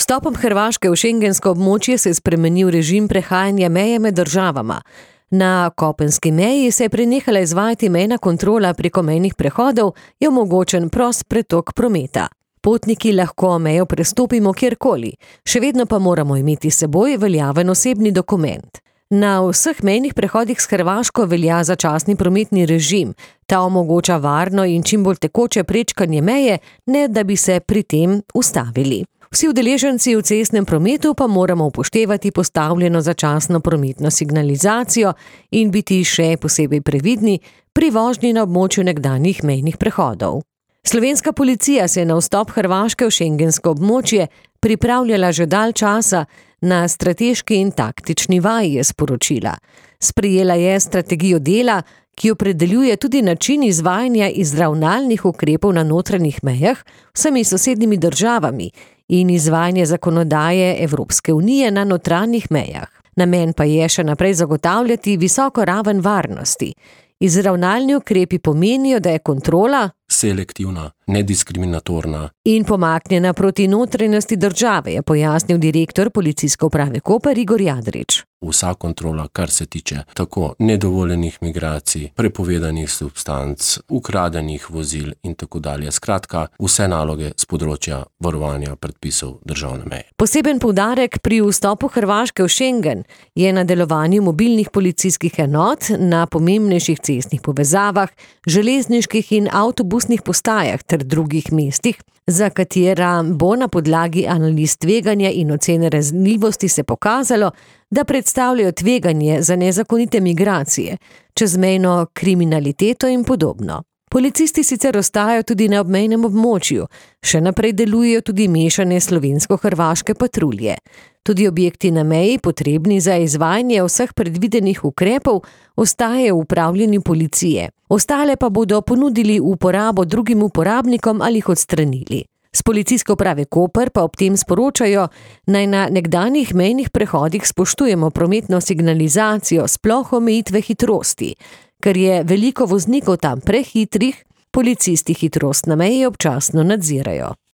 Vstopom Hrvaške v šengensko območje se je spremenil režim prehajanja meje med državama. Na kopenski meji se je prenehala izvajati mejna kontrola preko mejnih prehodov, je omogočen prost pretok prometa. Potniki lahko mejo prestopimo kjerkoli, še vedno pa moramo imeti s seboj veljaven osebni dokument. Na vseh mejnih prehodih s Hrvaško velja začasni prometni režim. Ta omogoča varno in čim bolj tekoče prečkanje meje, ne da bi se pri tem ustavili. Vsi udeleženci v cestnem prometu pa moramo upoštevati postavljeno začasno prometno signalizacijo in biti še posebej previdni pri vožnji na območju nekdanjih mejnih prehodov. Slovenska policija se je na vstop Hrvaške v šengensko območje pripravljala že dalj časa, na strateški in taktični vaji je sporočila. Sprejela je strategijo dela, ki opredeljuje tudi način izvajanja izravnalnih ukrepov na notranjih mejah vsemi sosednjimi državami in izvajanje zakonodaje Evropske unije na notranjih mejah. Namen pa je še naprej zagotavljati visoko raven varnosti. Izravnalni ukrepi pomenijo, da je kontrola selektivna, nediskriminatorna in pomaknjena proti notranjosti države, je pojasnil direktor Policijske uprave Koper Igor Jadrič. Vsa kontrola, kar se tiče tako nedovoljenih migracij, prepovedanih substanc, ukradenih vozil in tako dalje. Skratka, vse naloge z področja varovanja predpisov državne meje. Poseben poudarek pri vstopu Hrvaške v Schengen je na delovanju mobilnih policijskih enot na pomembnejših cestnih povezavah, železniških in avtobusnih postajah ter drugih mestih, za katera bo na podlagi analiz tveganja in ocene ranljivosti se pokazalo, da predstavljajo tveganje za nezakonite migracije, čezmejno kriminaliteto in podobno. Policisti sicer ostajajo tudi na obmejnem območju, še naprej delujejo tudi mešane slovensko-hrvaške patrulje. Tudi objekti na meji, potrebni za izvajanje vseh predvidenih ukrepov, ostajajo v upravljanju policije. Ostale pa bodo ponudili v uporabo drugim uporabnikom ali jih odstranili. S Policijske uprave Koper pa ob tem sporočajo, naj na nekdanjih mejnih prehodih spoštujemo prometno signalizacijo, sploh omejitve hitrosti. Ker je veliko voznikov tam prehitrih, policisti hitrost na meji občasno nadzirajo.